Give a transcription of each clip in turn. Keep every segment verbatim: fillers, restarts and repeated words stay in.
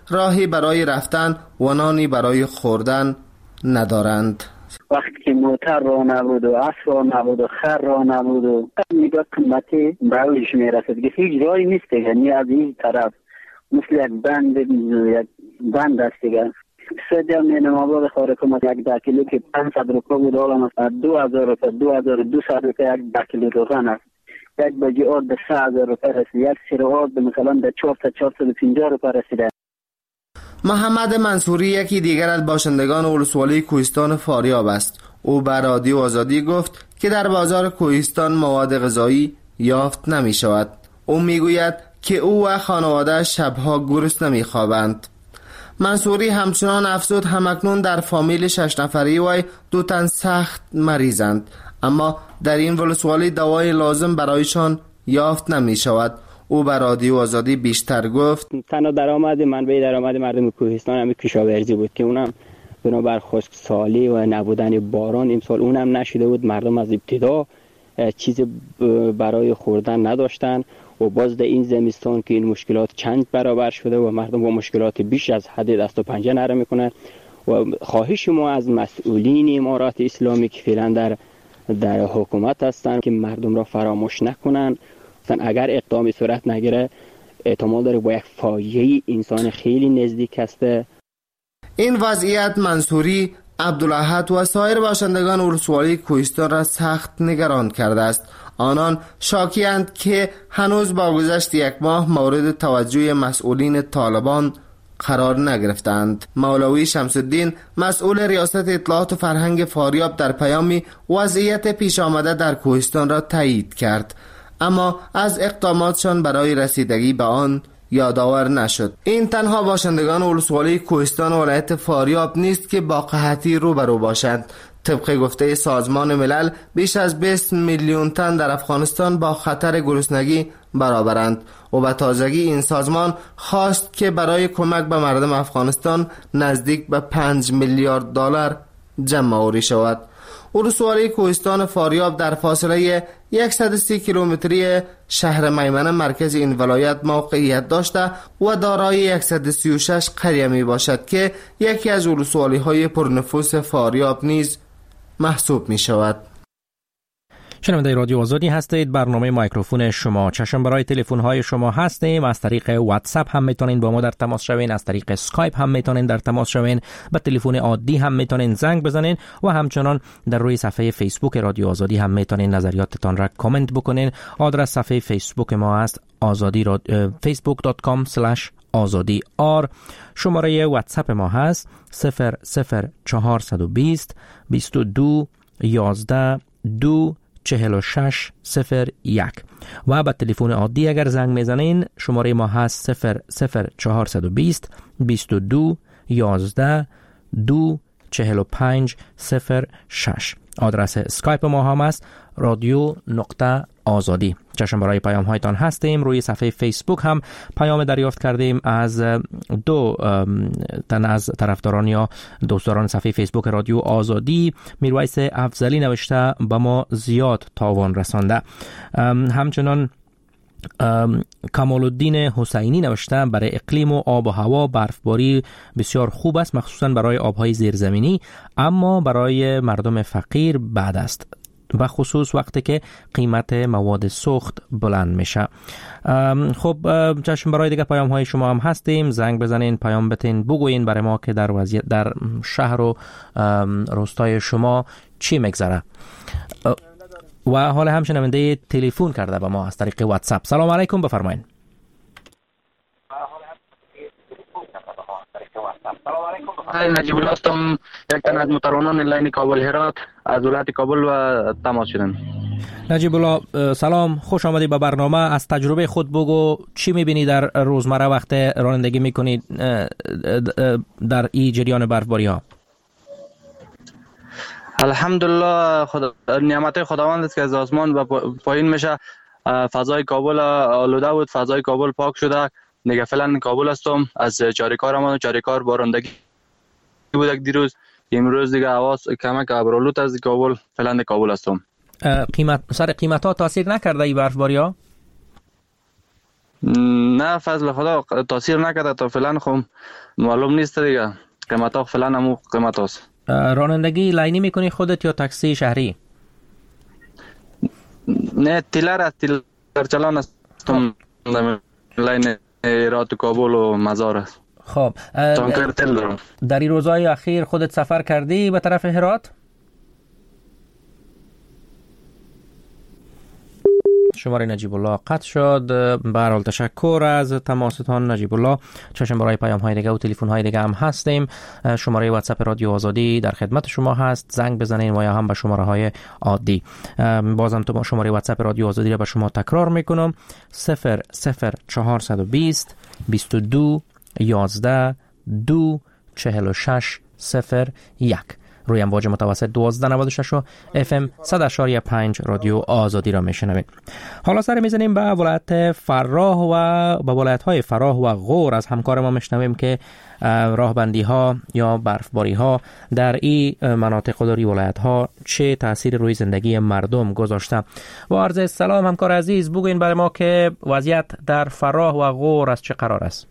راهی برای رفتن و نانی برای خوردن ندارند. وقتی که موتر را نبود و اسب را نبود و خر را نبود و نگاه قیمتی برایش میرسد که هیچ جایی نیست دیگه، نی از این طرف مثل یک بند یک بند است دیگه. سجا می نماباد خاره کمت یک ده کیلو که پانصد روپا بود حالا دو هزار روپا دو هزار دو صد روپا یک ده کیلو روغن است. یک بجی آرد به سه هزار روپا رسید، یک سیر آرد به مثلا به چهار تا چهارصد و پنجاه روپا رسیده. محمد منصوری یکی دیگر از باشندگان ولسوالی کوهستان فاریاب است. او بر رادیو آزادی گفت که در بازار کوهستان مواد غذایی یافت نمی شود. او می گوید که او و خانواده شبها گرسنه نمی خوابند. منصوری همچنان افزود همکنون در فامیل شش نفری وی دو تن سخت مریضند، اما در این ولسوالی دوای لازم برایشان یافت نمی شود. او بر رادیو آزادی بیشتر گفت تنها درآمد منبع درآمد مردم کوهستان همین کشاورزی بود که اونم بنابر خشکسالی و نبودن باران امسال اونم نشده بود. مردم از ابتدا چیز برای خوردن نداشتن و باز در این زمستان که این مشکلات چند برابر شده و مردم با مشکلات بیش از حد دست و پنجه نرم میکنن و خواهش ما از مسئولین امارات اسلامی که فعلا در در حکومت هستند که مردم را فراموش نکنن. اگر اقدامی صورت نگیره احتمال داره با یک فاجعه انسان خیلی نزدیک هسته. این وضعیت منصوری، عبدالاحد و سایر باشندگان ولسوالی کوهستان را سخت نگران کرده است. آنان شاکی‌اند که هنوز با گذشت یک ماه مورد توجه مسئولین طالبان قرار نگرفتند. مولوی شمس الدین مسئول ریاست اطلاعات و فرهنگ فاریاب در پیامی وضعیت پیش آمده در کوهستان را تایید کرد، اما از اقداماتشان برای رسیدگی به آن یادآور نشد. این تنها باشندگان ولسوالی کوهستان ولایت فاریاب نیست که با قحطی روبرو باشند. طبق گفته سازمان ملل بیش از بیست میلیون تن در افغانستان با خطر گرسنگی برابرند و به تازگی این سازمان خواست که برای کمک به مردم افغانستان نزدیک به پنج میلیارد دلار جمع آوری شود. ولسوالی کوهستان فاریاب در فاصله صد و سی کیلومتری شهر میمنه مرکز این ولایت موقعیت داشته و دارای صد و سی و شش قریه می باشد که یکی از ولسوالی های پرنفوس فاریاب نیز محسوب می شود. شنونده رادیو آزادی هستید. برنامه میکروفون شما چشم برای تلفن های شما هستیم. از طریق واتساپ هم میتونین با ما در تماس شوین، از طریق اسکایپ هم میتونین در تماس شوین، با تلفن عادی هم میتونین زنگ بزنین و همچنان در روی صفحه فیسبوک رادیو آزادی هم میتونین نظریاتتان را کامنت بکنین. آدرس صفحه فیسبوک ما است آزادی راد... فیسبوک دات کام اسلش آزادی آر. شماره واتساپ ما هست صفر صفر چهارصد و بیست بیست و دو یازده دو چهل و شش صفر یک و با تلفن عادی اگر زنگ میزنین شماره ما هست صفر صفر چهارصد و بیست بیست و دو یازده دو چهل و پنج صفر شش. آدرس اسکایپ ما هم است رادیو نقطه آزادی. چشم برای پیام هایتان هستیم. روی صفحه فیسبوک هم پیام دریافت کردیم از دو تن از طرفداران یا دوستداران صفحه فیسبوک رادیو آزادی. میرویس افضلی نوشته با ما زیاد تاوان رسانده. همچنان کمال الدین حسینی نوشته برای اقلیم و آب و هوا برفباری بسیار خوب است، مخصوصا برای آبهای زیرزمینی، اما برای مردم فقیر بد است، و خصوص وقتی که قیمت مواد سوخت بلند میشه. خب چشم برای دیگه پیام های شما هم هستیم. زنگ بزنین، پیام بتین، بگوین برای ما که در وضعیت در شهر و روستای شما چی میگذره. و حالا هم شنونده تلفن کرده به ما از طریق واتساپ. سلام علیکم، بفرمایید. نجیب الله هستم، یک تن از مترانان لاین کابل هرات از ولایت کابل و تماس شدن. نجیب الله سلام، خوش آمدی به برنامه. از تجربه خود بگو چی میبینی در روزمره وقت رانندگی میکنی در این جریان برفباری ها؟ الحمدلله خدا نعمت خداوند است که از آسمان و پایین میشه. فضای کابل آلوده بود، فضای کابل پاک شده. دیگه فعلا کابل هستم، از چاریکارم چاریکار بارندگی بود دیروز، امروز دیگه حواس کمک ابرالود از کابل، فعلا کابل هستم. قیمت سر قیمت ها تاثیر نکرده این برفباری ها؟ نه فضل خدا تاثیر نکرده تا فعلا، خب معلوم نیست دیگه. قیمت ها فعلا همون قیمت هاست. رانندگی لاینی میکنی خودت یا تاکسی شهری؟ نه تیلر است، تیلر چلان است. لاین ایرات و کابل و مزار است. خب تانکر تل دارم. در این روزهای اخیر خودت سفر کردی به طرف هرات؟ شماره نجیب الله قطع شد. به هر حال تشکر از تماستان نجیب الله. چشم برای پیام های دیگه و تلفن های دیگه هم هستیم. شماره واتساپ رادیو آزادی در خدمت شما هست، زنگ بزنین و یا هم به شماره های عادی. بازم تو شماره واتساپ رادیو آزادی را به شما تکرار میکنم: صفر صفر چهارصد و بیست بیست و دو یازده دو چهل و شش صفر یک. روی امواج متوسط دوازده نود و شش و اف ام صد و پنج رادیو آزادی را میشنوید. حالا سر میزنیم به ولایت فراه و به ولایت های فراه و غور. از همکار ما میشنویم که راهبندی ها یا برفباری ها در این مناطق و در این ولایت ها چه تاثیر روی زندگی مردم گذاشته. با عرض سلام همکار عزیز، بگوین برای ما که وضعیت در فراه و غور از چه قرار است؟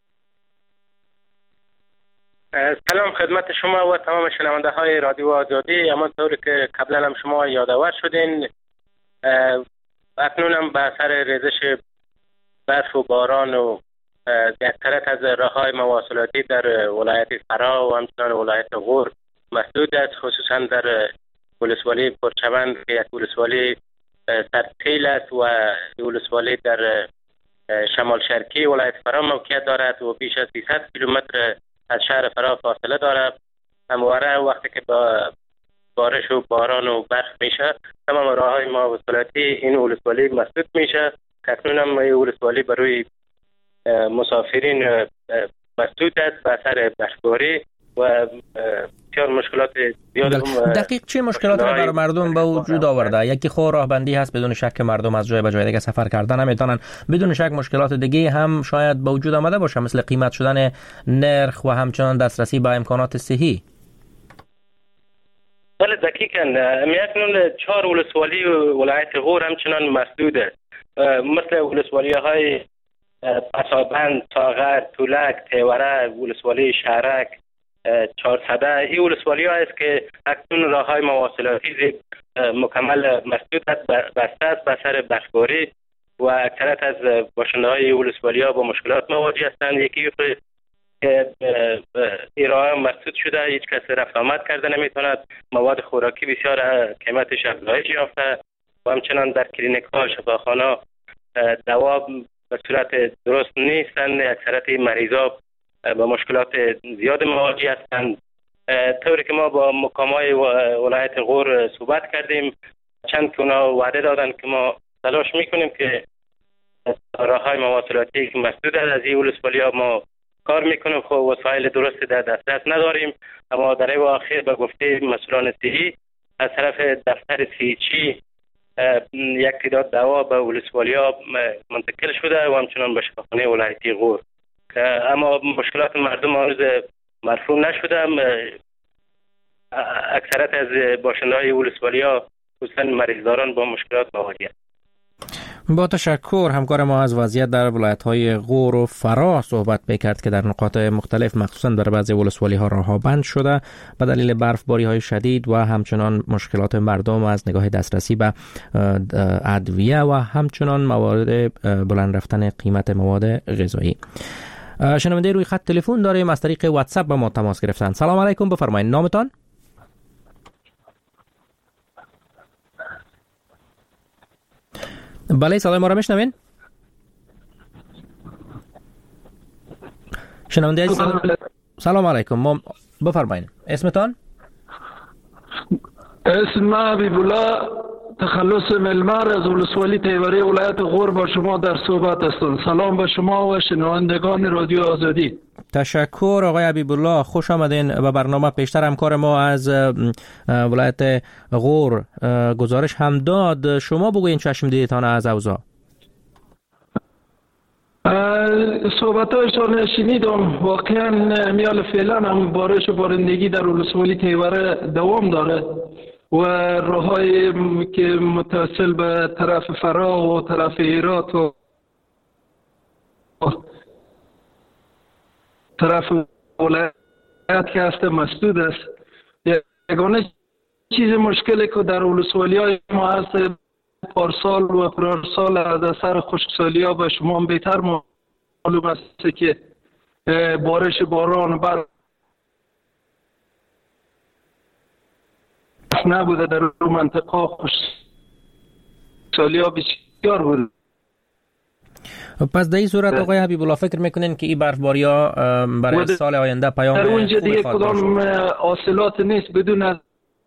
سلام خدمت شما و تمام شنونده های رادیو آزادی. همانطور که قبلا هم شما یادآور شدین، اکنون هم به اثر ریزش برف و باران و اکثریت از راههای مواصلاتی در ولایت فراه و همچنان ولایت غور مسدود است، خصوصا در ولسوالی پرچمن که یک ولسوالی سرتیل است و ولسوالی در شمال شرقی ولایت فراه موقعیت دارد و بیش از سیصد کیلومتر از شهر فراه فاصله داره. همواره وقتی که با بارش و باران و برف میشه تمام راههای مواصلاتی این ولسوالی مسدود میشه. اکنون هم این ولسوالی برای مسافرین مسدود است به اثر برفباری و بسیار مشکلات زیاد. دقیق چه مشکلاتی را برای مردم به وجود آورده؟ یکی خود راهبندی هست، بدون شک مردم از جای به جای دیگه سفر کردن نمیتونن. بدون شک مشکلات دیگه هم شاید به وجود آمده باشه، مثل قیمت شدن نرخ و همچنان دسترسی به امکانات صحی. بله دقیقاً. میکنن چهار ولسوالی ولایت غور همچنان مسدوده، مثل ولسوالی های پسابند، ساغر، تولک، تیوره، ولسوالی شهرک، چهارصده. این ولسوالی ها است که اکنون راه های مواصلاتی مکمل مسدود است، بسته است به اثر برفباری و اکثریت از باشنده های ولسوالی ها با مشکلات مواجه هستند. یکی که این راه مسدود شده، هیچ کس رفت آمد کرده نمیتوند، مواد خوراکی بسیار قیمتش افزایش یافته و همچنان در کلینیک ها، شفاخانه دوا به صورت درست نیستند. اکثریت مریضا با مشکلات زیاد مواجه هستند. طوری که ما با مقامای ولایت غور صحبت کردیم، چند که اونا وعده دادن که ما تلاش میکنیم که راههای مواصلاتی که مسدود از این ولسوالی ها ما کار میکنیم. خب وسایل درست در دسترس نداریم، اما در این واقع به گفته مسئولان صحی از طرف دفتر سیچی یک تعداد دوا به ولسوالی ها منتقل شده و همچنان به شفاخانه ولایتی غور، اما مشکلات مردم هنوز مرفوع نشده. اکثریت از باشنده های ولسوالی ها خصوصا مریضداران با مشکلات مواجه. با تشکر. همکار ما از وضعیت در ولایت‌های غور و فراه صحبت می‌کرد که در نقاط مختلف مخصوصا در بعضی ولسوالی‌ها راه‌ها بند شده به دلیل برفباری‌های شدید و همچنان مشکلات مردم از نگاه دسترسی به ادویه و همچنان موارد بلند رفتن قیمت مواد غذایی. شنونده روی خط تلفن داریم از طریق واتساپ با ما تماس گرفتن. سلام علیکم، بفرمایید نامتان؟ بله صدای ما را میشنوین؟ شنونده عزیز سلام علیکم، ما بفرمایید اسمتان؟ اسم حبیب الله تخلص ملمر از ولسوالی تیوره ولایت غور با شما در صحبت هستم. سلام به شما و شنوندگان رادیو آزادی. تشکر آقای حبیب الله، خوش آمدین به برنامه. پیشتر همکار ما از ولایت غور گزارش هم داد، شما بگوین چشم دیدتان از اوضاع. صحبتایشان شنیدم، واقعا میال فعلا هم بارش و بارندگی در ولسوالی تیوره دوام داره و راه‌هایی که متصل به طرف فراه و طرف هرات و طرف ولایت که هست مسدود است. یگانه چیز مشکلی که در ولسوالی های ما هست پارسال و پارسال از اثر خشکسالی ها به شما بهتر معلوم است که بارش باران بعد نبوده در اون منطقه خشکسالی ها بسیار بود. پس در این صورت آقای حبیب الله فکر میکنین که این برفباری ها برای سال آینده پیام در اونجا دیگه کدام حاصلات نیست بدون از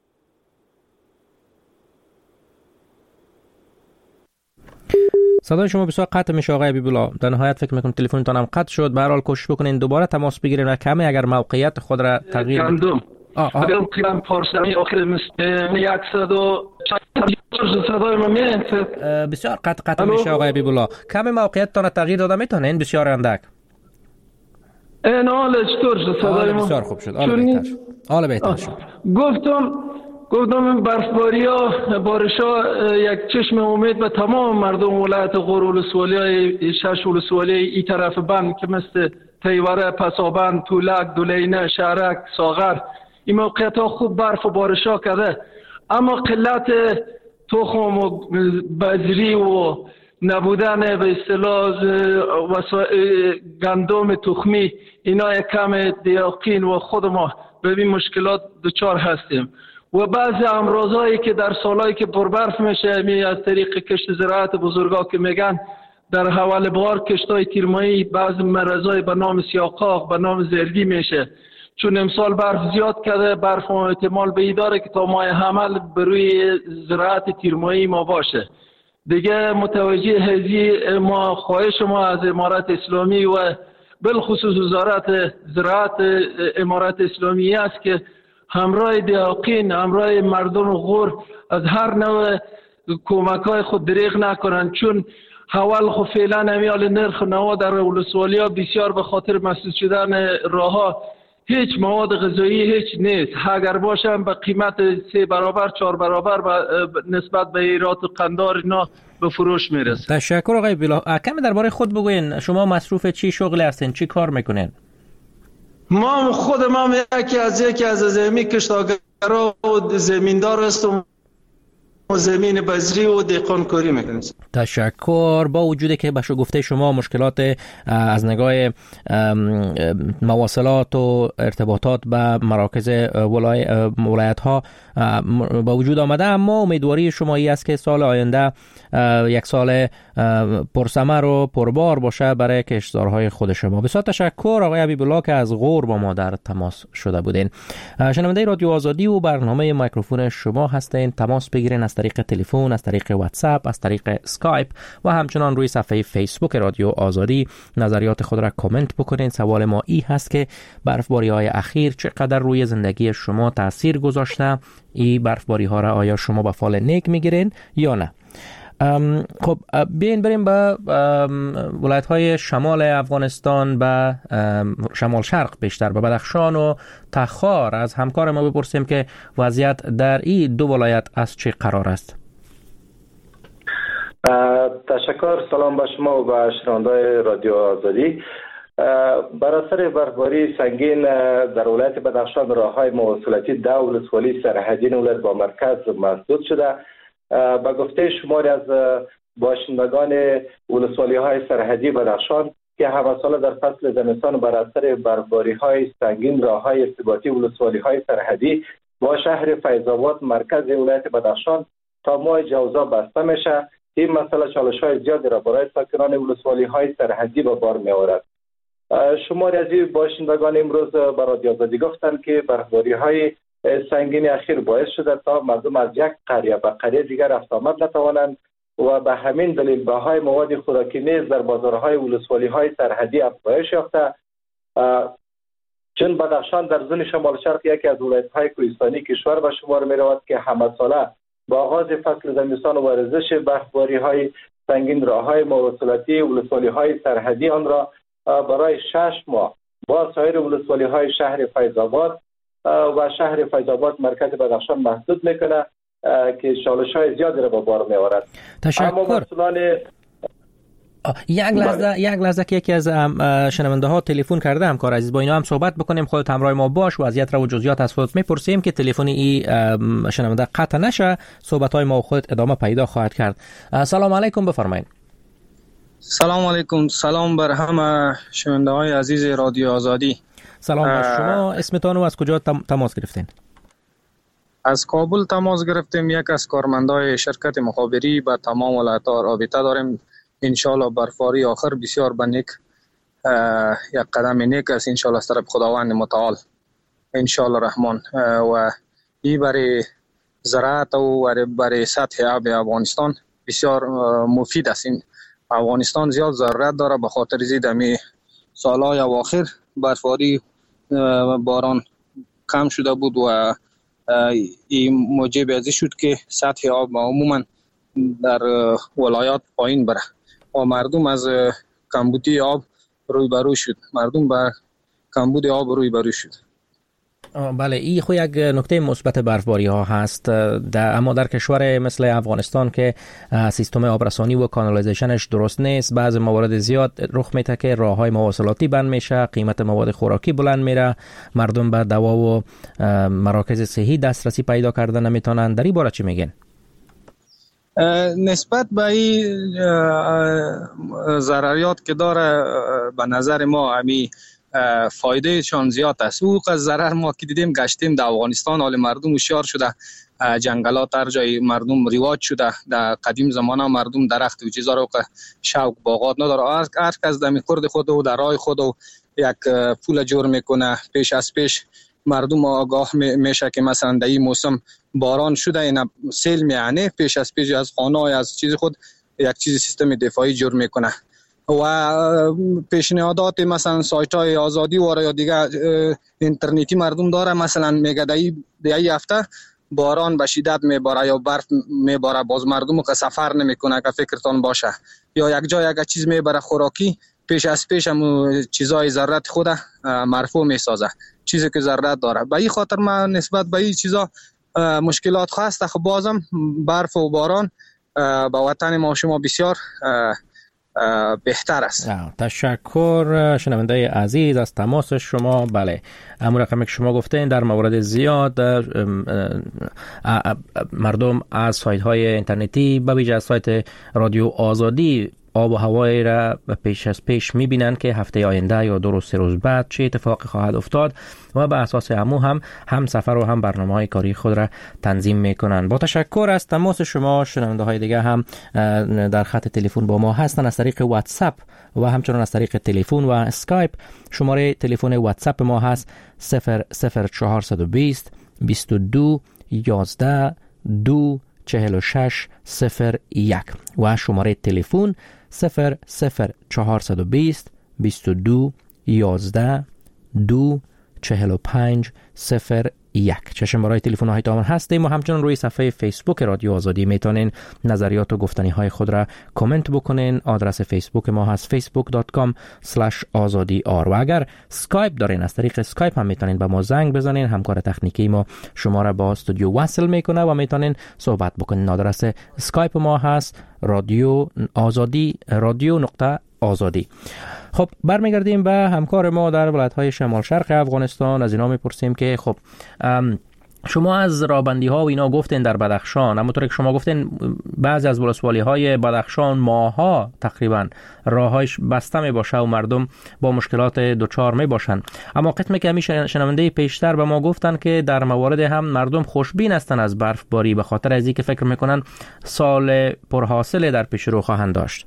صدای شما بسیار قطع میشه آقای حبیب الله. در نهایت فکر میکنم تلفنتون هم قطع شد. به هر حال کوشش بکنین دوباره تماس بگیرین و کمی اگر موقعیت خود را تغییر بدین. آه آه اگر کلام پارسامی آخر مثل صد و صدای ما میاد بسیار قطع قطع میشه آقای حبیب الله. کمی موقعیت تان تغییر داده میتونین بسیار اندک. این حال چطور شد صدای ما؟ بسیار خوب شد. حالا بهتر شد. حالا بهتر شد. گفتم گفتم این برفباری ها بارش ها یک چشم امید به تمام مردم ولایت غور ولسوالی های شش ولسوالی ای طرف بند که مثل تیوره، پسابند، تولک، دولینه، شهرک، ساغر این موقعیت ها خوب برف و بارش ها کرده، اما قلت تخم و بذری و نبودن به اصطلاح گندم تخمی اینا یک کم دیاقین و خود ما به این مشکلات دچار هستیم. و بعضی امراضایی که در سالایی که پربرف میشه می از طریق کشت زراعت بزرگا که میگن در حوال بار کشتای تیرمایی بعضی مرضای به نام سیاقاق به نام زردی میشه، چون امسال برف زیاد کرده. برف احتمال به ای داره که تا ماه حمل بر روی زراعت تیرمایی ما باشه دیگه. متوجه هذی ما خواهش ما از امارت اسلامی و بالخصوص وزارت زراعت امارت اسلامی است که همراه دیاقین همراه مردم غور از هر نوع کمک های خود دریغ نکنند، چون حوال خو فعلا امیال نرخ نوا در ولسوالی ها بسیار به خاطر مسدود شدن راه ها هیچ مواد غذایی هیچ نیست. اگر باشم به قیمت سه برابر چهار برابر نسبت به ایرات و قندار اینا به فروش میرسه. تشکر آقای بلا. کمی درباره خود بگوین، شما مصروف چی شغل هستین، چی کار میکنین؟ ما خود ما یکی از یکی از زمین کشتاگرها و زمیندار هستم و زمین بذری و دهقانکاری میکنیم. تشکر. با وجودی که به گفته شما مشکلات از نگاه مواصلات و ارتباطات به مراکز ولایت ها با وجود آمده، اما امیدواری شما ای است که سال آینده یک سال پرثمر و پربار باشه برای کشتزارهای خود شما. بسیار تشکر آقای حبیب الله که از غور با ما در تماس شده بودین. شنونده رادیو آزادی و برنامه میکروفون شما هستین. تماس بگیرین از طریق تلفن، از طریق واتساپ، از طریق اسکایپ و همچنان روی صفحه فیسبوک رادیو آزادی نظریات خود را کامنت بکنین. سوال ما ای هست که برفباری های اخیر چقدر روی زندگی شما تاثیر گذاشته؟ این برفباری ها را آیا شما به فال نیک میگیرین یا نه؟ خب بیاین بریم به ولایت های شمال افغانستان، به شمال شرق بیشتر به بدخشان و تخار از همکار ما بپرسیم که وضعیت در این دو ولایت از چه قرار است. تشکر. سلام به شما و به شنوندگان رادیو آزادی. بر اثر برفباری سنگین در ولایت بدخشان راههای مواصلاتی دو ولسوالی سرحدی ولایت با مرکز مسدود شده. با گفته شماری از باشندگان ولسوالی های سرحدی بدخشان که همه سال در فصل زمستان بر اثر برفباری های سنگین راههای ارتباطی ولسوالی های سرحدی با شهر فیض‌آباد مرکز ولایت بدخشان تا ماه جوزا بسته میشه. این مسئله چالش های زیادی را برای ساکنان ولسوالی های سرحدی به بار می آورد. شماری از این باشندگان امروز به رادیو آزادی گفتند که برفباری های سنگین اخیر باعث شده تا مردم از یک قریه به قریه دیگر رفت آمد نتوانند و به همین دلیل بهای مواد خوراکی نیز در بازارهای ولسوالی های سرحدی افزایش یافته. چون بدخشان در زون شمال شرق یکی از ولایت های کوهستانی کشور به شمار می رود که همه ساله با آغاز فصل زمستان و ورزش برفباری های سنگین راههای مواصلاتی ولسوالی های سرحدی آن را برای شش ماه با سایر ولسوالی های شهر فیض‌آباد و شهر فیض‌آباد مرکز بدخشان محدود میکنه که چالش های زیادی را به بار میآورد. تشکر. اما مسئولان یک لحظه یک لحظه که یکی از شنونده ها تلفن کرده همکار عزیز، با اینا هم صحبت بکنیم. خودت همراه ما باش، وضعیت را و جزئیات از خودت میپرسیم که تلفنی ای شنونده قطع نشه، صحبت های ما و خودت ادامه پیدا خواهد کرد. سلام علیکم، بفرمایید. سلام علیکم، سلام بر همه شنونده های عزیز رادیو آزادی. سلام بر شما، اسمتان و از کجا تماس گرفتین؟ از کابل تماس گرفتیم. یک از کارمندای شرکت مخابری به تمام ولایت‌ها رابطه داریم. انشالله برفاری آخر بسیار به نیک یک قدم نیک است انشالله از طرف خداوند متعال انشالله رحمان. و این برای زراعت و برای سطح آب افغانستان بسیار مفید است. این افغانستان زیاد ضرورت داره به خاطر زید می سالهای اواخر برفاری باران کم شده بود و این موجب ازی شد که سطح آب عموما در ولایات پایین بره و مردم از کمبودی آب روی برو شد مردم به کمبود آب روی برو شد. بله، این خو یک نکته مثبت برفباری ها هست در اما در کشور مثل افغانستان که سیستم آبرسانی و کانالیزیشنش درست نیست، بعض موارد زیاد رخ میده که راههای مواصلاتی بند میشه، قیمت مواد خوراکی بلند میره، مردم به دوا و مراکز صحی دسترسی پیدا کردن نمیتونن. در این باره چی میگین؟ نسبت به این ضرریات که داره به نظر ما امی فایده شان زیاد است. او از ضرر ما که دیدیم گشتیم در افغانستان، حال مردم هوشیار شده، جنگلات هر جای مردم رواج شده. در قدیم زمانه مردم درخت و چیزا رو که شوق باغات نداره، هر کس در خورد خود و در راه خود و یک پول جور میکنه. پیش از پیش مردم آگاه میشه که مثلا در این موسم باران شده، این سیل میانه، پیش از پیش از خانه از چیز خود یک چیز سیستم دفاعی جور میکنه. و پیشنهادات مثلا سایت های آزادی و یا دیگه اینترنتی مردم داره، مثلا میگه در این هفته باران به شدت میباره یا برف میباره، باز مردم که سفر نمیکنه که فکرتان باشه، یا یک جای یک چیز میبره خوراکی، پیش از پیش هم چیزای ضرورت خود مرفوع میسازه، چیزی که ضرورت داره. به این خاطر من نسبت به این چیزا مشکلات هست. خب بازم برف و باران به وطن ما شما بسیار بهتر است. تشکر شنونده عزیز از تماس شما. بله، همون رقمی که شما گفتین در موارد زیاد مردم از سایت های اینترنتی به ویژه از سایت رادیو آزادی آب و هوایی را پیش از پیش میبینن که هفته آینده یا دو روز سه روز بعد چه اتفاقی خواهد افتاد و به اساس همو هم هم سفر و هم برنامه های کاری خود را تنظیم میکنن. با تشکر از تماس شما. شنونده های دیگه هم در خط تلفن با ما هستن از طریق واتساپ و همچنان از طریق تلفن و اسکایپ. شماره تلفن واتساپ ما هست صفر صفر چهارصد و بیست بیست و دو یازده دو چهل و شش صفر یک و شماره تلفن صفر صفر چهارصد و بیست بیست و دو یازده دو چهل و پنج صفر یک. چشم برای تلفن های تامون هستیم و همچنان روی صفحه فیسبوک رادیو آزادی میتونین نظریات و گفتنی های خود را کامنت بکنین. آدرس فیسبوک ما هست فیسبوک دات کام اسلش آزادی آر و اگر اسکایپ دارین از طریق اسکایپ هم میتونین به ما زنگ بزنین. همکار تکنیکی ما شما را با استودیو وصل میکنه و میتونین صحبت بکنین. آدرس اسکایپ ما هست رادیو آزادی رادیو نقطه آزادی. خب برمیگردیم به همکار ما در ولایت‌های شمال شرق افغانستان. از اینا میپرسیم که خب شما از رابندی ها و اینا گفتین در بدخشان، همونطور که شما گفتین بعضی از ولسوالی های بدخشان ماها تقریبا راهایش بسته می باشه و مردم با مشکلات دوچار می باشن. اما قسمی که همیشه شنونده پیشتر به ما گفتن که در موارد هم مردم خوشبین هستن از برفباری به خاطر از اینکه فکر میکنن سال پرحاصل در پیش رو خواهند داشت.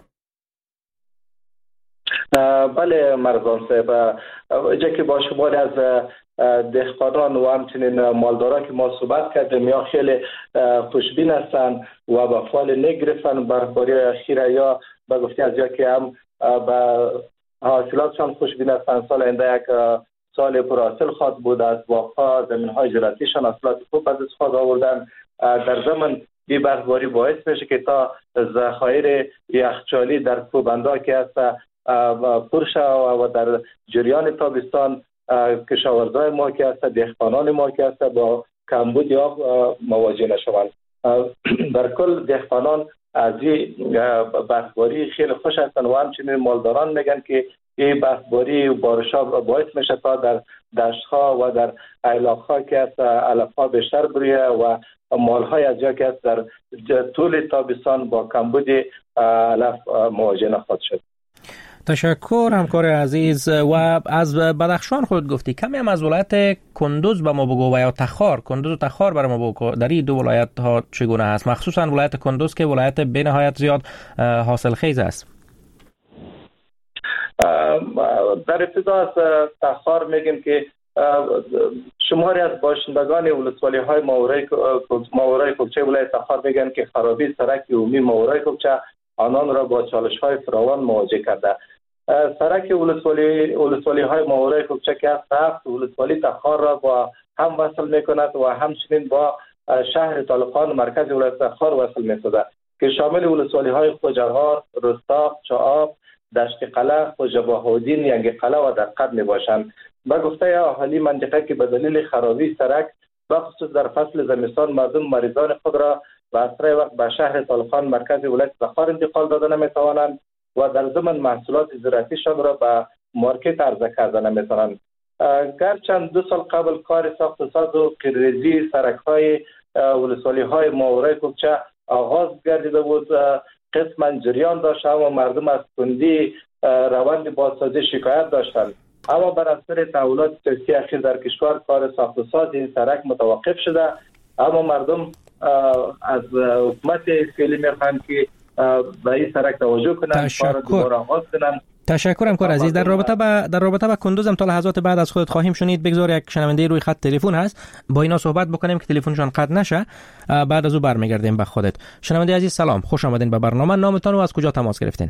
بله مرزان صاحب، جا که با شماری از دهقانان و همچنین مالداران که ما صحبت کردیم یا خیلی خوشبین هستن و با فعال نگرفتن برفباری اخیره یا با گفتی از یا که هم با حاصلاتشان خوشبین هستن. سال آینده یک سال پرحاصل خواهد بود. از واقعا زمین های جلاتیشان حاصلات خوب از خود آوردن. در زمان بی برفباری باعث میشه که تا ذخایر یخچالی در کوبنده که هست پرشه و در جریان تابستان کشاورزای ما که هست، دهقانان ما که هست با کمبود آب مواجه نشوند. در کل دهقانان از این برفباری خیلی خوش هستن و همچنین مالداران میگن که این برفباری و بارش‌ها باعث میشه تا در دشت‌ها و در ایلاق‌ها که از علف‌ها بیشتر برویه و مال‌های از جا که از در طول تابستان با کمبود علف مواجه نخواهد شد. تشکر همکار عزیز. و از بدخشان خود گفتی، کمی هم از ولایت کندوز به ما بگو و یا تخار. کندوز و تخار برای ما بگو در این دو ولایت ها چگونه است، مخصوصا ولایت کندوز که ولایت به نهایت زیاد حاصل خیز است. در ابتدا از تخار میگیم که شماری از باشندگان ولسوالی های ماورای کوکچه ولایت تخار میگن که خرابی سرک عمومی ماورای کوکچه آنان را با چالش های فراوان مواجه کرده. سرک ولسوالی ولسوالی های ماورای کوکچه که هفت ولسوالی تخار را با هم وصل میکند و همچنین با شهر طالقان مرکز ولایت تخار وصل میسازد که شامل ولسوالی های خوجرها، رستاق، چاآب، دشت قلعه، خوجه بهاءالدین، ینگ قلعه و درقد می باشند. به گفته اهالی منطقه که به دلیل خرابی سرک و خصوص در فصل زمستان مردم مریضان خود را به اسرع وقت به شهر طالقان مرکز ولایت تخار انتقال داده نمی توانند و در ضمن محصولات زراعتیشان را به مارکت عرضه کرده نمی توانند. گرچند دو سال قبل کار ساخت ساز و قیرریزی سرک های ولسوالی های ماورای کوکچه آغاز گردیده بود، قسما جریان داشت، اما مردم از کندی روند بازسازی شکایت داشتند. اما بر اثر تحولات سیاسی اخیر در کشور کار ساخت و ساز این سرک متوقف شده، اما مردم از حکومت فعلی میخواهند که به این سرک توجه کنند، کار دوباره آغاز کنند. تشکر همکار عزیز. در رابطه با در رابطه با کندوز هم تا لحظات بعد از خودت خواهیم شنید. بگذار یک شنونده روی خط تلفن هست، با اینا صحبت بکنیم که تلفنشان قطع نشه، بعد از او برمیگردیم به خودت. شنونده عزیز سلام، خوش آمدین به برنامه. نامتان و از کجا تماس گرفتین؟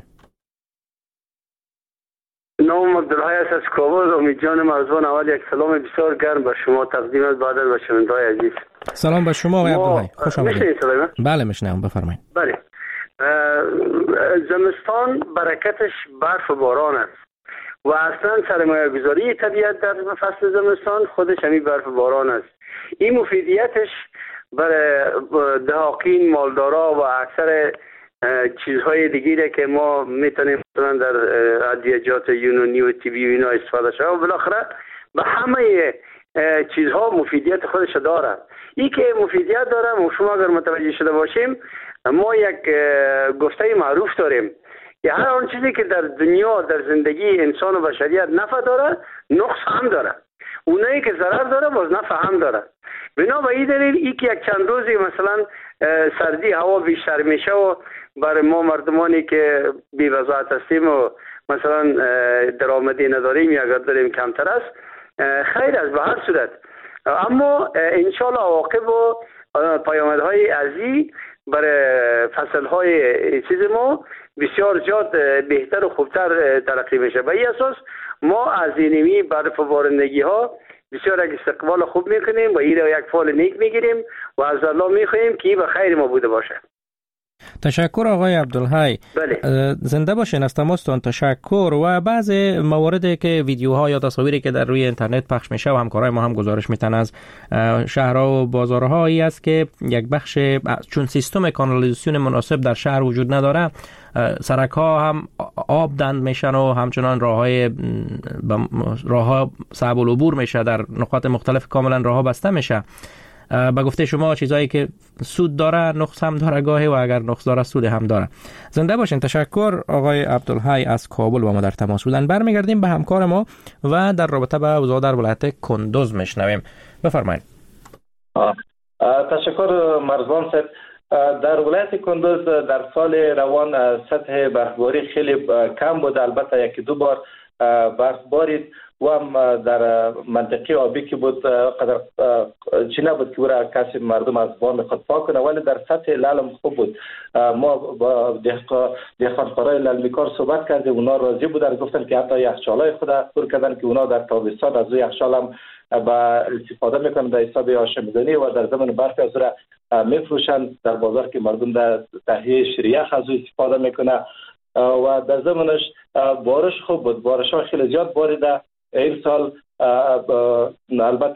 نام عبدالحی است از کابل. امید جان مرزبان، اول یک سلام بسیار گرم به شما تقدیم است بعد از شنونده عزیز. سلام به شما آقای عبدالحی، خوش آمدید. بله میشنوم، بفرمایید. بله، زمستان برکتش برف و باران است و اصلا سرمایه گذاری طبیعت در فصل زمستان خودش همین برف و باران است. این مفیدیتش برای دهاقین، مالدارا و اکثر چیزهای دیگری که ما میتونیم مثلا در ادویجات یونانی و طبی و اینا استفاده شده و بالاخره به همه چیزها مفیدیت خودش داره. این که مفیدیت داره و شما اگر متوجه شده باشیم، ما یک گفته معروف داریم که هر آن چیزی که در دنیا در زندگی انسان و بشریت نفع داره نقص هم داره، اونایی که ضرر داره باز نفع هم داره. بنا به این دلیل این که یک چند روزی مثلا سردی هوا بیشتر میشه و برای ما مردمانی که بی وضاحت هستیم و مثلا درآمدی نداریم یا اگر داریم کمتر است، خیر است به هر صورت. اما انشالله عواقب و پیامدهای ازی برای فصلهای چیز ما بسیار زیاد بهتر و خوبتر ترقی میشه. به این اساس ما از اینمی برف و بارندگی ها بسیار یک استقبال خوب میکنیم و این را یک فال نیک میگیریم و از الله میخواهیم که به خیر ما بوده باشه. تشکر آقای عبدالحی. بله. زنده باشین، از تماستان تشکر. و بعض مواردی که ویدیوها یا تصاویری که در روی اینترنت پخش میشه و همکارای ما هم گزارش میتن از شهرها و بازارها ای است که یک بخش چون سیستم کانالیزاسیون مناسب در شهر وجود نداره، سرک ها هم آب دند میشن و همچنان راههای راهها صعب العبور میشه، در نقاط مختلف کاملا راهها بسته میشه. با گفته شما چیزایی که سود داره نقص هم داره گاهی و اگر نقص داره سود هم داره. زنده باشین. تشکر آقای عبدالحی از کابل با ما در تماس بودن. برمیگردیم به همکار ما و در رابطه با اوضاع در ولایت کندوز میشنویم. بفرمایید. تشکر مرزبان صاحب. در ولایت کندوز در سال روان سطح برفباری خیلی کم بود، البته یکی دو بار برفباری و هم در منطقه آبی که بود قدر چی نبود که برای کسی مردم از بام خود پاک کنه، ولی در سطح لالم خوب بود. ما با دهقانخوارای للمیکار صحبت کردیم، اونا راضی بودن، گفتن که حتی یخچالای خود پر کردن که اونا در تابستان از یخچال هم با استفاده میکنن در حساب آشامیدنی و در زمان برف از را میفروشن در بازار که مردم در تهیه شیریخ از استفاده میکنه و در زمانش بارش خوب بود، بارش ها خیلی زیاد باریده. این سال البته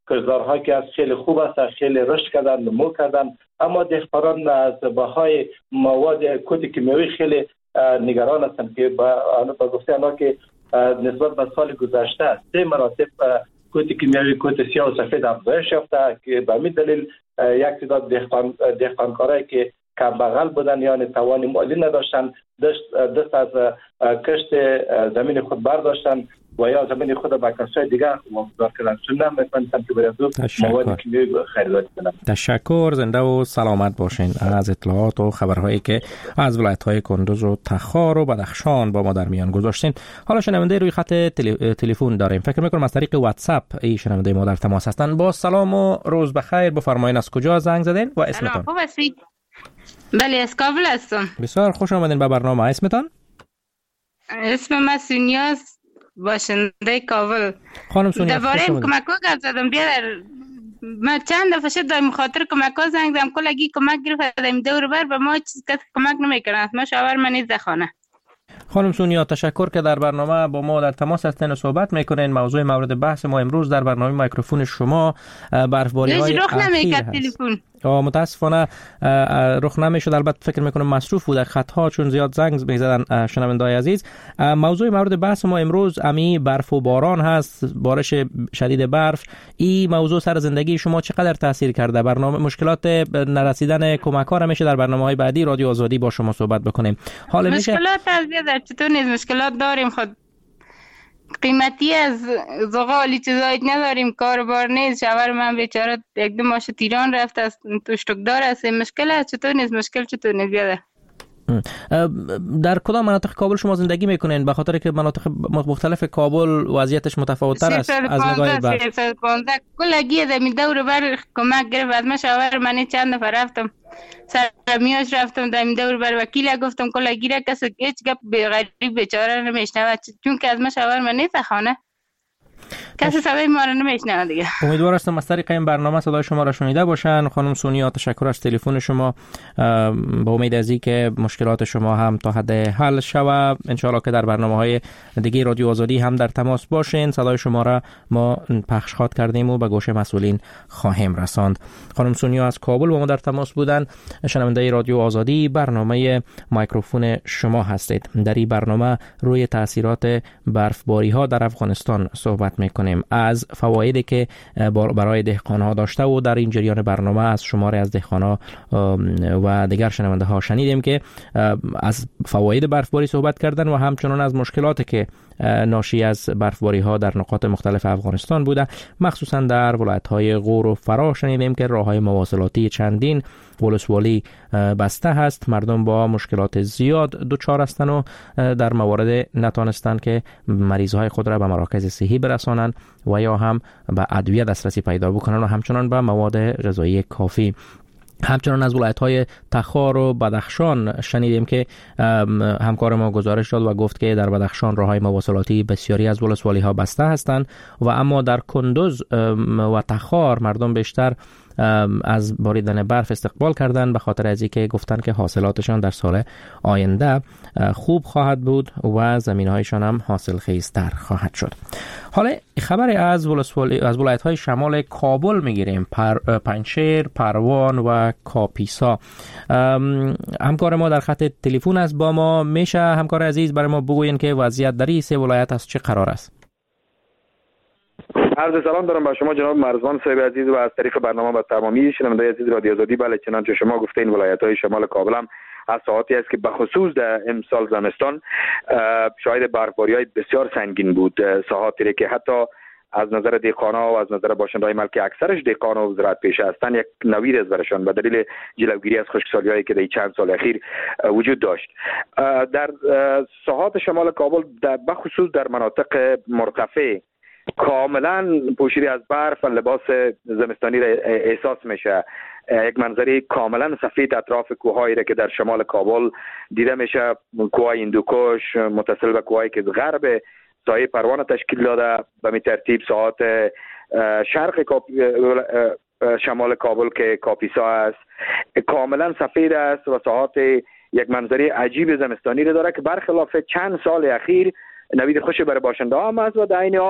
کشتزارها که از خیلی خوب است، خیلی رشد کردن، نمو کردن، اما دهقانان از بهای مواد کود کیمیایی خیلی نگران هستند که با گفته آنها که نسبت به سال گذشته سه مراتب کود کیمیایی، کود سیاه و سفید افزایش یافته که به همین دلیل یک تعداد دهقان دهقانکارایی که کم بغل بودن یعنی توان مالی نداشتن دست دست از کشت زمین خود برداشتن و یا زمین خود به کسای دیگر واگذار کردن. چون نمی‌تونن که برای مواد کیمیایی خریداری کنن. تشکر، زنده و سلامت باشین. از اطلاعات و خبرهایی که از ولایت‌های کندوز و تخار و بدخشان با ما در میان گذاشتین. حالا شنونده روی خط تل... تلفن داریم. فکر می‌کنم از طریق واتساپ ای شنونده ما در تماس هستن. با سلام و روز بخیر. بفرمایید از کجا زنگ زدین و اسمتون؟ بله، از کابل هستم. بسیار خوش آمدین به برنامه. اسمتون؟ اسم من سونیاست، باشنده کابل. خانم سونیا، درباره کمک‌ها گپ زدم. بیا من چند دفعه شد در مخاطر کمک‌ها زنگ زدم، کلگی کمک گرفت در دور بر به ما چیز کس کمک نمی‌کنه. ما شاور من نیست خانه. خانم سونیا، تشکر که در برنامه با ما در تماس هستین و صحبت میکنین. موضوع مورد بحث ما امروز در برنامه میکروفون شما برفباری‌های اخیر هست. متاسفانه رخ نمیشد، البته فکر میکنم مصروف بود خطها چون زیاد زنگ میزدن شنونده‌های عزیز. موضوع مورد بحث ما امروز امی برف و باران هست، بارش شدید برف. این موضوع سر زندگی شما چقدر تاثیر کرده؟ برنامه مشکلات نرسیدن کمک‌ها را میشه در برنامه‌های بعدی رادیو آزادی با شما صحبت بکنیم. حالا میشه مشکلات از زیاد چطور نیست، مشکلات داریم، خود قیمتی از زغالی چیزایی نداریم، کار بار نیست. شوهر من بیچاره یک دو ماش تیران رفت از توشتکدار است. مشکل است چطور نیست، مشکل چطور نیست بیاده. در کدام مناطق کابل شما زندگی میکنین؟ به خاطر که مناطق مختلف کابل وضعیتش متفاوت‌تر است از نگاه برف. کلگی از می دور بر کمک گرفت از من. شوهر من چند نفر رفتم سرمیاش رفتم در می دور بر وکیل گفتم کلگی را کسی هیچ گپ به غریب بیچاره نمیشنوه، چون که از من شوهر من نیست خانه کسی صدای ما رو نمیشنوه دیگه. امیدوار هستم از طریق این برنامه صدای شما را شنیده باشن. خانم سونیا، تشکر از تلفن شما. با امید از اینکه مشکلات شما هم تا حد حل شود، ان شاء الله که در برنامه‌های دیگه رادیو آزادی هم در تماس باشین. صدای شما را ما پخش خواد کردیم و به گوش مسئولین خواهیم رساند. خانم سونیا از کابل با ما در تماس بودن. شنونده رادیو آزادی، برنامه میکروفون شما هستید. در این برنامه روی تاثیرات برفباری ها در افغانستان صحبت میکنیم، از فوایدی که برای دهقان‌ها داشته و در این جریان برنامه از شماری از دهقان‌ها و دیگر شنونده ها شنیدیم که از فواید برفباری صحبت کردن و همچنان از مشکلاتی که ناشی از برفباری ها در نقاط مختلف افغانستان بوده، مخصوصا در ولایت‌های غور و فرا شنیدیم که راه‌های مواصلاتی چندین ولسوالی بسته هست. مردم با مشکلات زیاد دچار هستند و در موارد نتوانستند که مریض‌های خود را به مراکز صحی برسانند و یا هم به ادویه دسترسی پیدا بکنند و همچنان به مواد غذایی کافی. همچنان از ولایت‌های تخار و بدخشان شنیدیم که همکار ما گزارش داد و گفت که در بدخشان راه‌های مواصلاتی بسیاری از ولسوالی‌ها بسته هستند و اما در کندوز و تخار مردم بیشتر از باریدن برف استقبال کردن، به خاطر از اینکه گفتن که حاصلاتشان در سال آینده خوب خواهد بود و زمین‌هایشان هم حاصل خیزتر خواهد شد. حالا خبری از ولسوالی از ولایت‌های شمال کابل میگیریم، پر، پنجشیر، پروان و کاپیسا. همکار ما در خط تلفن است با ما. میشه همکار عزیز برای ما بگوین که وضعیت در این سه ولایت از چه قرار است؟ عرض سلام دارم به شما جناب مرزبان صاحب عزیز و از طریق برنامه به تمامی شنوندگان عزیز رادیو آزادی. بله، چنانچه شما گفتین ولایت‌های شمال کابل هم از ساعاتی است که به خصوص در امسال زمستان شاهد برفباری‌های بسیار سنگین بود. ساعاتی که حتی از نظر دهقان‌ها و از نظر باشنده‌های ملک اکثرش دهقان و زراعت پیشه هستند یک نوید از برشان به دلیل جلوگیری از خشکسالی‌هایی که در چند سال اخیر وجود داشت. در ساحات شمال کابل به خصوص در مناطق مرتفع کاملا پوشیده از برف و لباس زمستانی را احساس میشه. یک منظری کاملا سفید اطراف کوههایی را که در شمال کابل دیده میشه، کوه هندوکش متصل به کوههایی که غرب سایه پروان تشکیل داده، به می ترتیب ساعات شرق شمال کابل که کاپیسا است کاملا سفید است و ساعات یک منظری عجیب زمستانی را داره که برخلاف چند سال اخیر نوید خوشی برای باشنده هم است و در این حال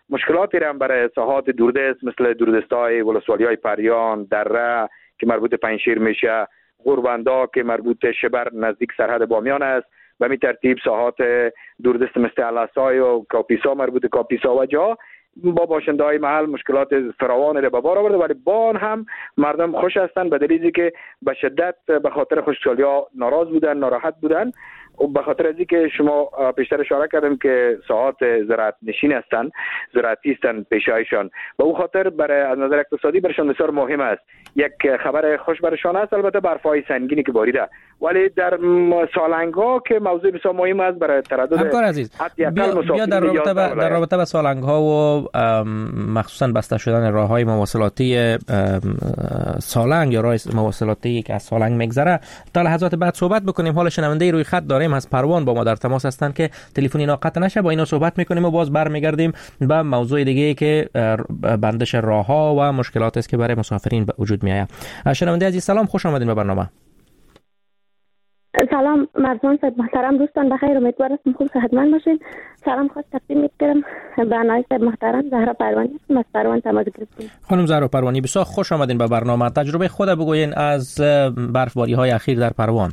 مشکلاتی را هم برای ساحات دوردست مثل دوردستای ولسوالی‌های پریان، دره که مربوط پنجشیر میشه، غوربندا که مربوط شبر نزدیک سرحد بامیان است، و می ترتیب ساحات دوردست مثل علسای و کاپیسا مربوط کاپیسا و جا با باشنده های محل مشکلات فراوان را به بار آورده، ولی با آن هم مردم خوش هستند به دلیلی که به شدت به خاطر خشکسالی ها ناراض بودن، ناراحت بودن، و به خاطر از اینکه شما پیشتر اشاره کردم که ساحات زراعت نشین هستند، زراعتی هستند پیشهایشان، به او خاطر برای از نظر اقتصادی برشان بسیار مهم است. یک خبر خوش برشان است البته برفای سنگینی که باریده، ولی در سالنگ ها که موضوع بسیار مهم است برای تردد همکار عزیز بیا, بیا در رابطه با در رابطه با سالنگ ها و مخصوصا بسته شدن راه های مواصلاتی سالنگ یا راه مواصلاتی که از سالنگ میگذره تا لحظات بعد صحبت بکنیم. حال شنونده روی خط داریم از پروان با ما در تماس هستند که تلفنی اینا قطع نشه، با اینا صحبت میکنیم و باز برمیگردیم به موضوع دیگه که بندش راه ها و مشکلات است که برای مسافرین به وجود میاد. شنونده عزیز سلام، خوش آمدین به برنامه. سلام مرزان صاحب محترم، دوستان بخیر، امیدوارم خوب صحتمند باشین. سلام خاص تقدیم می‌کنم به نایب صاحب محترم زهرا پروانی هستم، از پروان تماس گرفتیم. خانم زهرا پروانی بسیار خوش آمدین به برنامه. تجربه خود بگوین از برفباری‌های اخیر در پروان.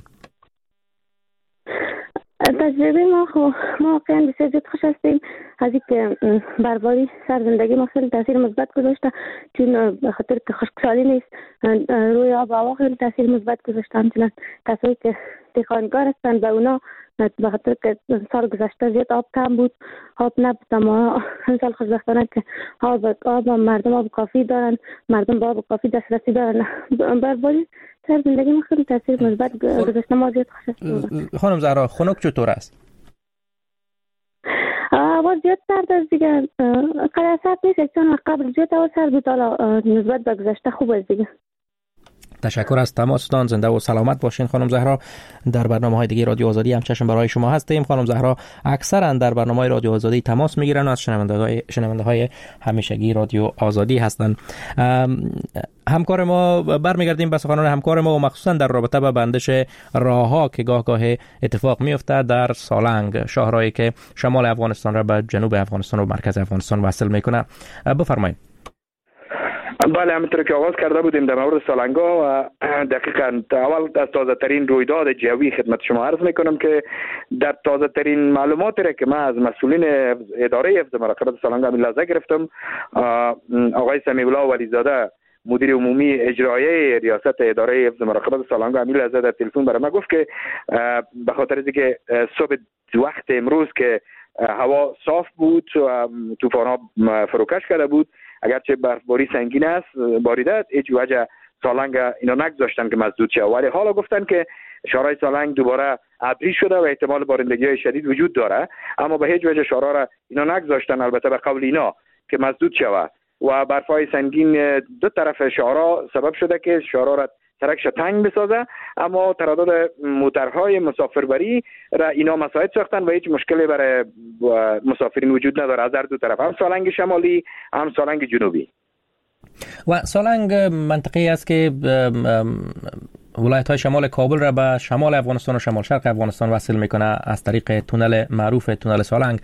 تجربه ما خو ما واقعا بسیار زیاد خوش هستیم از اینکه برفباری سر زندگی ما خیلی تاثیر مثبت گذاشته، چون به خاطر که خشکسالی نیست روی آب و هوا خیلی تاثیر مثبت گذاشته. همچنین کسایی که دهقانکار هستند به اونا به خاطر که سال گذشته زیاد آب کم بود، آب نبود، اما این سال خوشبختانه که آب آب مردم آب کافی دارن، مردم با آب کافی دسترسی دارن. برفباری سر زندگی ما خیلی تاثیر مثبت گذاشته، ما زیاد خوش هستیم. خانم زهرا خنک چطور است؟ آواز زیاد سرد است دیگه، قدر سرد نیست چون قبل زیاد آواز سرد بود، حالا نسبت به گذشته خوب است دیگه. تشکر از تماستان، زنده و سلامت باشین خانم زهرا. در برنامه‌های دیگه رادیو آزادی هم چشم برای شما هستیم. خانم زهرا اکثرا در برنامه‌های رادیو آزادی تماس میگیرن و از شنونده‌های شنونده‌های همیشگی رادیو آزادی هستند. همکار ما برمیگردیم به سخنان همکار ما و مخصوصا در رابطه با بندش راه‌ها که گاه گاه اتفاق میفته در سالنگ، شاهراهی که شمال افغانستان را به جنوب افغانستان و مرکز افغانستان وصل میکنه. بفرمایید. بله، همینطور که آغاز کرده بودیم در مورد سالنگا و دقیقاً اول از تازه ترین رویداد جوی خدمت شما عرض میکنم که در تازه ترین معلوماتی را که من از مسئولین اداره حفظ مراقبت سالنگا لحظه گرفتم، آقای سمیع الله ولیزاده مدیر عمومی اجرایی ریاست اداره حفظ مراقبت سالنگا امیل لحظه در تلفن برای ما گفت که به خاطر اینکه صبح وقت امروز که هوا صاف بود و طوفان ها فروکش کرده بود، اگرچه برفباری سنگین است باریده، هیچ وجه سالنگ اینا نگذاشتن که مسدود شه، ولی حالا گفتن که شهرهای سالنگ دوباره ابری شده و احتمال بارندگی های شدید وجود داره، اما به هیچ وجه شهرها را اینا نگذاشتن، البته به قول اینا که مسدود شود. و برفای سنگین دو طرف شهرها سبب شده که شهرها را ترکش تنگ بسازه، اما تردد موترهای مسافربری را اینا مساعد ساختن و هیچ مشکلی برای مسافرین وجود نداره از هر دو طرف، هم سالنگ شمالی هم سالنگ جنوبی. و سالنگ منطقه‌ای است که ولایت های شمال کابل را به شمال افغانستان و شمال شرق افغانستان وصل میکنه از طریق تونل معروف تونل سالنگ.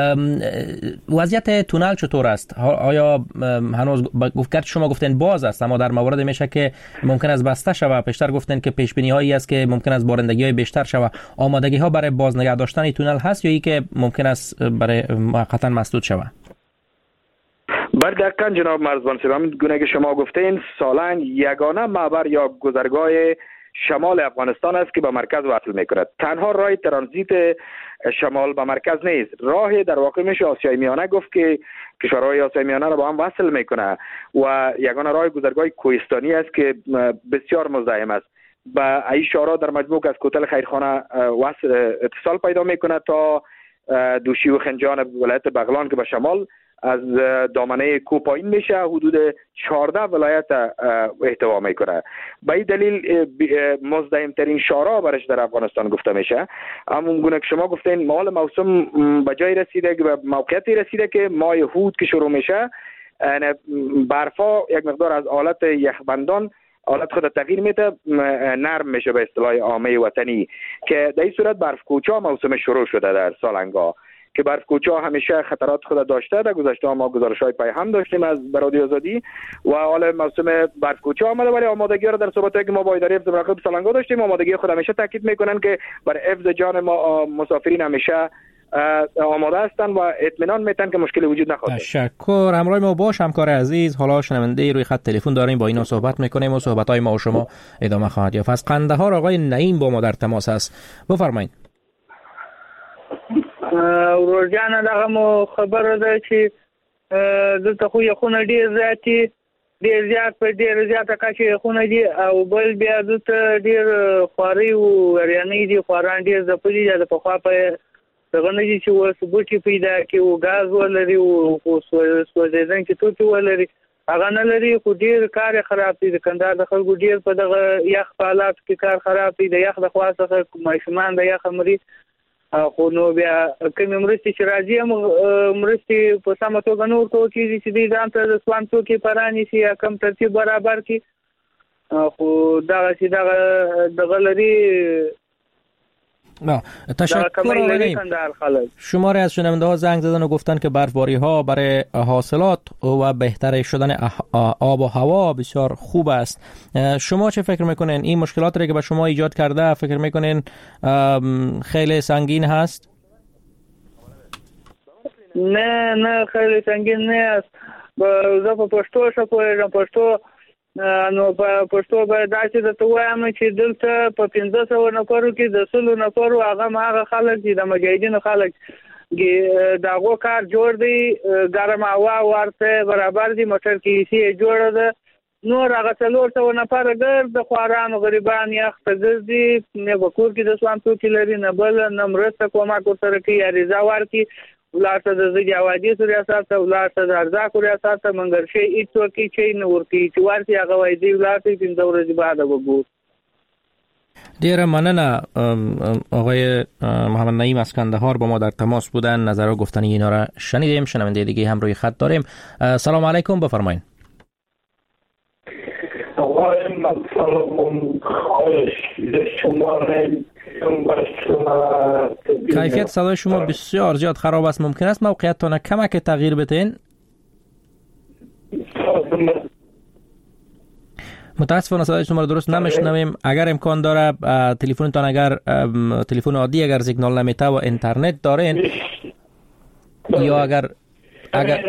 وضعیت تونل چطور است؟ آیا هنوز گفت شما گفتین باز است، اما در موارد میشه که ممکن است بسته شود؟ پیشتر گفتین که پیش بینی هایی است که ممکن است بارندگی های بیشتر شود. آمادگی ها برای باز نگه داشتن تونل هست یا ای که ممکن است برای موقتا مسدود شود؟ بر دقیقاً جناب مرزبان صاحب، همین گونه که شما گفتین سالنگ یگانه معبر یا گذرگاه شمال افغانستان است که به مرکز وصل میکند. تنها راه ترانزیت شمال به مرکز نیست، راه در واقع میشه آسیای میانه گفت که کشورهای آسیای میانه را با هم وصل میکنه و یگانه راه گذرگاه کوهستانی است که بسیار مزاحم است. با این شهرها در مجموع از کوتل خیرخانه وصل اتصال پیدا میکنه تا دوشی و خنجان ولایت بغلان که به شمال از دامنه کوه پایین میشه، حدود چهارده ولایت احتوا میکنه. به این دلیل مزدحم ترین شهرها برش در افغانستان گفته میشه. همون گونه که شما گفتین مال موسم به جای رسیده که به موقعیتی رسیده که ماه هود که شروع میشه برفا یک مقدار از حالت یخبندان حالت خود تغییر میده، نرم میشه به اصطلاح عامه وطنی، که در این صورت برف کوچا موسم شروع شده در سالنگا که برف کوچا همیشه خطرات خود داشته. در گذشته ما گزارش‌های پای هم داشتیم از رادیو آزادی و حال موسم برف کوچا آمده، ولی آمادگی را در صحبتایی که ما با اداره حفظ مراقب سالنگو داشتیم، آمادگی خود همیشه تاکید میکنن که برای حفظ جان ما مسافرین همیشه آماده هستند و اطمینان میتن که مشکلی وجود نخواهد. تشکر. همراه ما باش همکار عزیز. حالا شنونده روی خط تلفن داریم، با اینا صحبت میکنیم و صحبت‌های ما و شما ادامه خواهد یافت. از قندهار آقای نعیم با ما در تماس است. بفرمایید. ورجانه دغه مو خبره ده چې دلته خو یخونه ډیر زیاتې ډیر زیات په ډیر زیاته کچه یخونه دي او بل بیا دلته ډیر خواري او غریانې دي، خواران ډیر ځپلي دي. د پخوا په دغه نه دي چې اوس بوټي پیدا کړي او ګاز ولري او سوځېدونکي توکي ولري، هغه نه لري. خو ډیر کار خراب دی. د کندهار د خلکو ډیر په دغه یخ په حالاتو کې کار خراب دی. د یخ د خوا څخه ماشومان د یخ مري، خو نو بیا کومې مرستې چې راځي مرستې په سمه توګه نه ورکول کېږي چې دوی ځان ته د سوان توکي پرانیسي یا کم ترتیب برابر کړي. خو دغسې دغه دغه لري. تشکر. شماری از شنونده ها زنگ زدن و گفتن که برفباری ها برای حاصلات و بهتر شدن آب و هوا بسیار خوب است. شما چه فکر میکنین؟ این مشکلات را که به شما ایجاد کرده فکر میکنین خیلی سنگین هست؟ نه نه خیلی سنگین نه است. زه په پښتو ښه پوهېږم. پښتو نو په پښتو به داسې درته وایم چې دلته په پنځه سوه نفرو کې د سلو نفرو هغه هغه خلک چې د مجاهدینو خلک د هغو کار جوړ دی، ګرم هوا ورته برابر دي، موټر کې یې جوړه ده. نور هغه څلور سوه نفره ګرد د خوارانو غریبان یخ ته ګرځي، نه به کور کې د سوان توکي لري، نه بل نه مرسته کومک ورسره کوي، عریضه ورکړي ولارته د زګي حوادثو ریاست ته ولارته د ارزاقو ریاست ته منګرشي هیڅوک چې نه ورکړي چې ورته هغه وایي دی ولارته پنځه ورځې بعد وګور. ډیره مننه. آقای محمد نعیم از کندهار با ما در تماس بودن، نظر و گفتنی اینا را شنیدیم. شنونده دیگه هم روی خط داریم. سلام علیکم، بفرمایید. آقای مطلب خواهش شما کیفیت صدای شما بسیار زیاد خراب است. ممکن است موقعیتتان کمک تغییر بدین؟ متاسفانه صدای شما رو درست نمیشنویم. اگر امکان داره تلفنتان اگر تلفن عادی اگر سیگنال نمیته و اینترنت دارین یا اگر اگر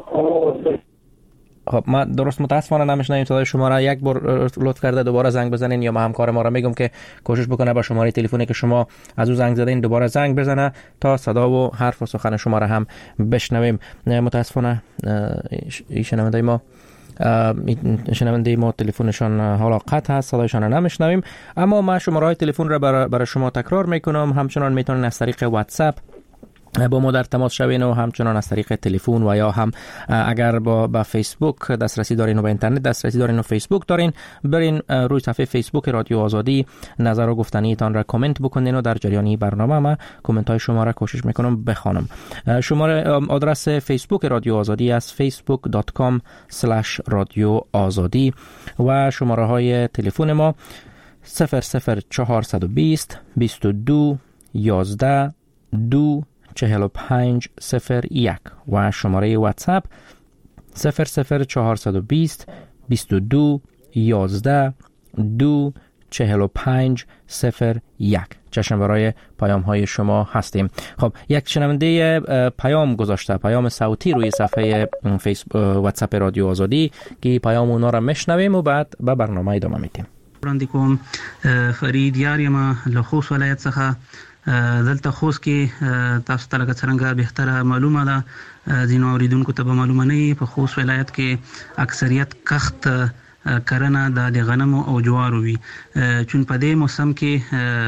خب ما درست متاسفانه نمیشنویم صدای شما را. یک بار لطف کرده دوباره زنگ بزنین یا ما همکار ما را میگم که کوشش بکنه با شماره تلفنی که شما از او زنگ زدین دوباره زنگ بزنه تا صدا و حرف و سخن شما را هم بشنویم. متاسفانه این شنونده ما شنونده ما تلفنشان حالا قطع هست، صدایشان را نمیشنویم. اما ما شماره های تلفن را برای شما تکرار میکنم. همچنان میتونین از طریق واتساپ با ما در تماس شوین و همچنان از طریق تلفن و یا هم اگر با با فیسبوک دسترسی دارین و با اینترنت دسترسی دارین و فیسبوک دارین، برین روی صفحه فیسبوک رادیو آزادی نظر و گفتنیتان را کامنت بکنین و در جریان برنامه ما کامنت های شما را کوشش میکنم بخوانم. شماره آدرس فیسبوک رادیو آزادی است فیسبوک دات کام اسلش رادیو آزادی و شماره های تلفن ما صفر صفر چهارصد و بیست بیست و دو یازده دو چهل و پنج صفر یک و شماره واتساپ صفر صفر چهارصد و بیست بیست و دو یازده دو چهل و پنج صفر یک. چشم برای پیام های شما هستیم. خب یک شنونده پیام گذاشته، پیام صوتی روی صفحه فیسبوک واتساپ رادیو آزادی که پیام اونا را میشنویم و بعد به برنامه ادامه میدیم. وړاندې کوم فرید یار یم له خوست ولایت څخه. دلته خوست کې تاسو ته لکه څنګه بهتره معلومه ده، ځینو اوریدونکو ته به معلومه نه وي، په خوست ولایت کې اکثریت کښت کرنه د غنمو او جوارو وي، چون په دې موسم کې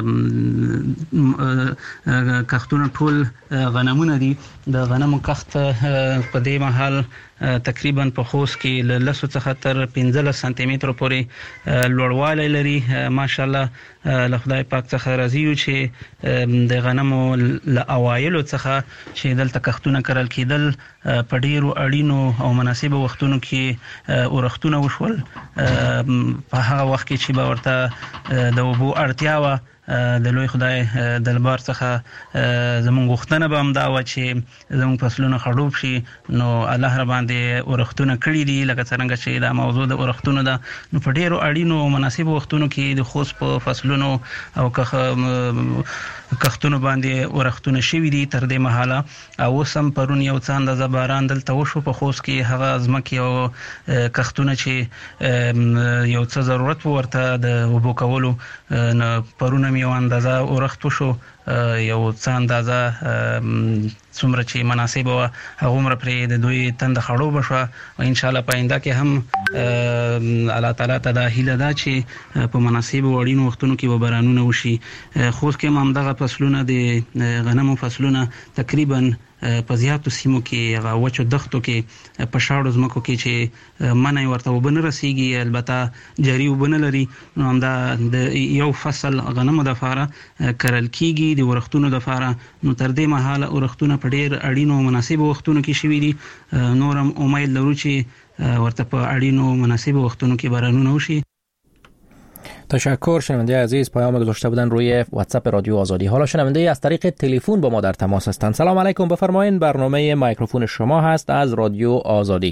کښتونه ټول غنمونه دي. د غنمو کښت په دې مهال تقریبا په خوست کې له لسو څخه تر پنځلس سانتي مترو پورې لوړوالی لري. ماشاءالله له خدای پاک څخه راضي یو چې د غنمو له اوایلو څخه چې دلته کښتونه کرل کېدل په ډېرو اړینو او مناسبو وختونو کې اورښتونه وشول. په هغه وخت کې چې به ورته د اوبو اړتیا وه د لوی خدای د دربار څخه زموږ غوښتنه به هم دا و چې زموږ فصلونه خړوب شي. نو الله را باندې ورختونه کړی دي لکه څنګه چې دا موضوع د ورختونو ده. نو په ډیرو اړینو او مناسبو وختونو کې د خوست په فصلونو او کښتونو باندې ورختونه شوي دي تر دې مهاله. او سم پرون یو څه اندازه باران دلته وشو په خوست کې، هغه ځمکې او کښتونه چې یو څه ضرورت ورته د اوبو کولو نه پرون یو اندازه ورخت وشو، یو څه اندازه څومره چې مناسب و هغه عمر پرې د دوی تند خړو بشو. او ان شاء الله پاینده کې هم الله تعالی ته دا هیله ده چې په مناسب وړینو وختونو کې به بارانونه وشي. خو کې هم دغه فصلونه د غنمو فصلونه تقریبا په زیاتو سیمو کې هغه وچو دښتو کې په شاړو ځمکو کې چې منی ورته وبنه رسیږي، البته جاری وبنه لري. نو هم دا د یو فصل غنمو د فاره کرل کیږي د ورختونو د فاره. نو تر دې مهاله ورختونه په ډیر اړینو او مناسبو وختونو کې شوي دي. نورم امید لرو چې ورته په اړینو او مناسبو وختونو کې بارانونه وشي. تشکر. شنونده عزیز پیام گذاشته بودن روی واتساپ رادیو آزادی. حالا شنونده از طریق تلفن با ما در تماس هستند. سلام علیکم، بفرمایید. برنامه میکروفون شما هست از رادیو آزادی.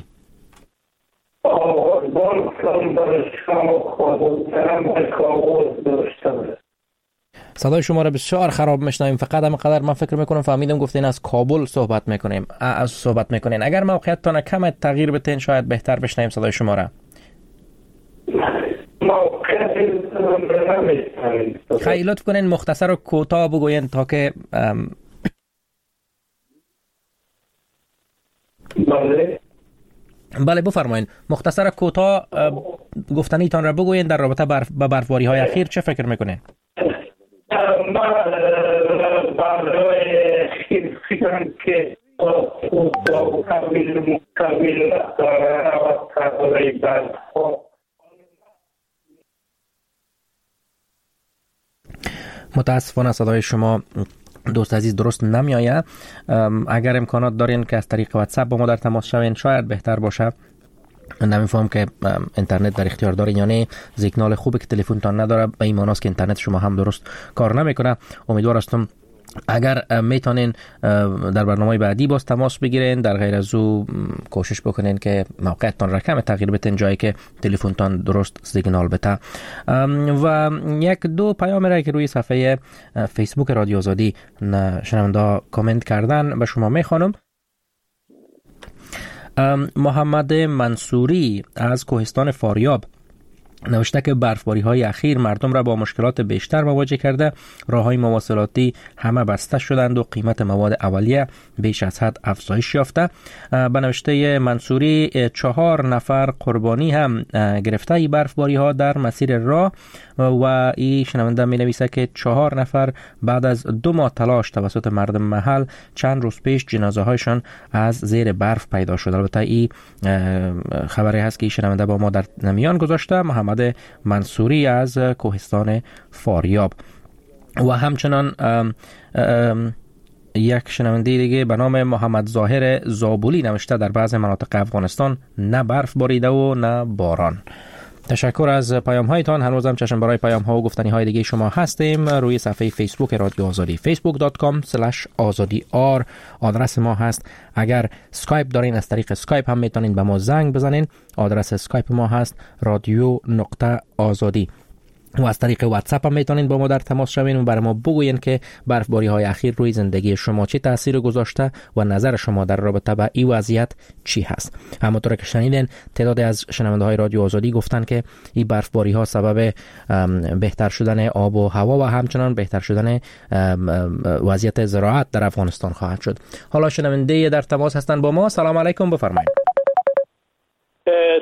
صدای شما را بسیار خراب میشنویم. فقط همینقدر من فکر میکنم فهمیدم گفتین از کابل صحبت میکنیم از صحبت میکنین. اگر موقعیتتان کم تغییر بدین شاید بهتر بشنویم صدای شما را. خیلی لطف کنین مختصر و کوتاه بگوین تا که بله بله بفرمایید. مختصر کوتاه گفتنیتان را بگوین در رابطه برف با برفباری های اخیر چه فکر میکنین؟ ما برای اخیر فکرم که مقابل مقابل متاسفانه صدای شما دوست عزیز درست نمی آید. اگر امکانات دارین که از طریق واتساپ با ما در تماس شوین شاید بهتر باشه. نمیفهم که اینترنت در اختیار دارین یا نه. سیگنال خوبی که تلفنتان نداره به این معناست که اینترنت شما هم درست کار نمیکنه. امیدوار هستم اگر میتونین در برنامه بعدی باز تماس بگیرین. در غیر از او کوشش بکنین که موقعیتتان را کم تغییر بدین جایی که تلفنتان درست سیگنال بده. و یک دو پیام را که روی صفحه فیسبوک رادیو آزادی شنونده کامنت کردن به شما میخوانم. محمد منصوری از کوهستان فاریاب نوشته که برفباری های اخیر مردم را با مشکلات بیشتر مواجه کرده. راه های مواصلاتی همه بسته شدند و قیمت مواد اولیه بیش از حد افزایش یافته. به نوشته منصوری چهار نفر قربانی هم گرفته ای برفباری ها در مسیر راه و این شنونده می نویسه که چهار نفر بعد از دو ماه تلاش توسط مردم محل چند روز پیش جنازه هایشان از زیر برف پیدا شد. البته این خبری هست که شنونده با ما در میان گذاشته. محمد منصوری از کوهستان فاریاب. و همچنان ام ام یک شنونده دیگه به نام محمد ظاهر زابولی نوشته در بعض مناطق افغانستان نه برف باریده و نه باران. تشکر از پیام هایتان. هنوزم چشم برای پیام ها و گفتنی های دیگه شما هستیم. روی صفحه فیسبوک رادیو آزادی facebook dot com slash azadi r آدرس ما هست. اگر اسکایپ دارین از طریق اسکایپ هم میتونین به ما زنگ بزنین. آدرس اسکایپ ما هست رادیو نقطه آزادی. و از طریق واتساپ هم میتونین با ما در تماس شوین و برای ما بگوین که برفباری های اخیر روی زندگی شما چه تاثیر گذاشته و نظر شما در رابطه با این وضعیت چی هست. همونطور که شنیدین تعدادی از شنونده های رادیو آزادی گفتن که این برفباری ها سبب بهتر شدن آب و هوا و همچنان بهتر شدن وضعیت زراعت در افغانستان خواهد شد. حالا شنونده در تماس هستن با ما. سلام علیکم، بفرمایید.